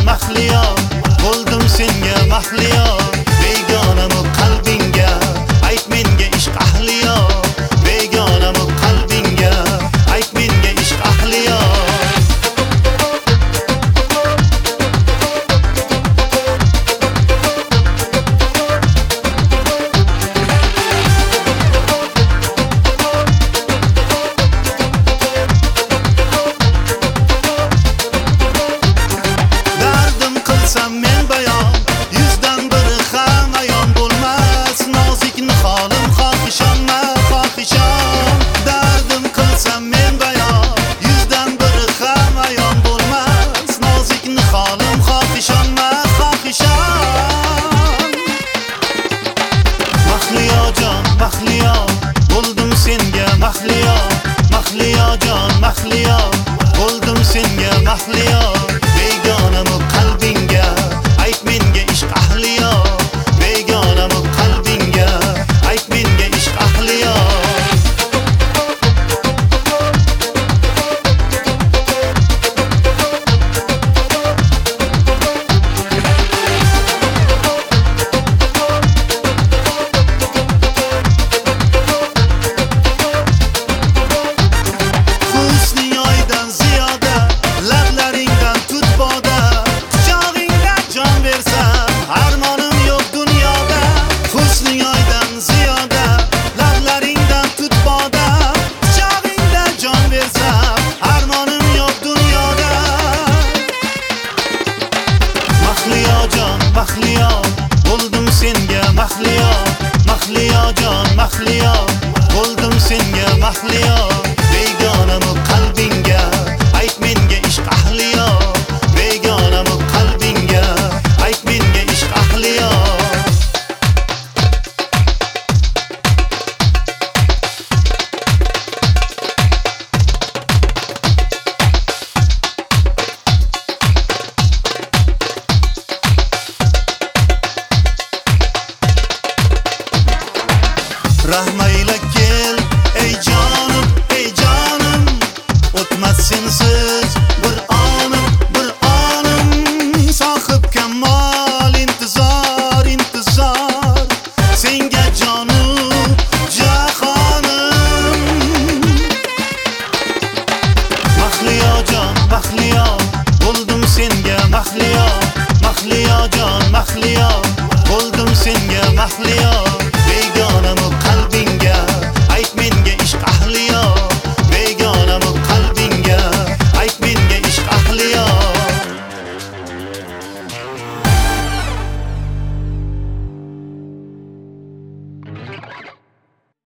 mahliyo, bo'ldim senga mahliyo. Begonamu qalbingga ayt menga ishq ahliyo. Begonamu qalbingga ayt menga ishq ahliyo. Men bayon yuzdan biri ham ayon bo'lmas. Nozik niholim xohishonma, xohishon. Dardim qilsam men bayon yuzdan biri ham ayon bo'lmas. Nozik niholim xohishonma, xohishon. Mahliyo jon, mahliyo, bo'ldim senga mahliyo. Mahliyo jon, mahliyo, bo'ldim senga mahliyo. Begonamu qalbingga ayt menga ishq ahliyo. Begonamu qalbingga ayt menga ishq ahliyo. Husning oydan ziyoda, lablaringdan tut boda. Quchog'ingda jon bersam, armonim yo'q dunyoda. Husning oydan ziyoda, lablaringdan tut boda. Quchog'ingda jon bersam, armonim yo'q dunyoda. Mahliyo jon, mahliyo, bo'ldim senga mahliyo. Mahliyo jon, mahliyo, bo'ldim senga mahliyo.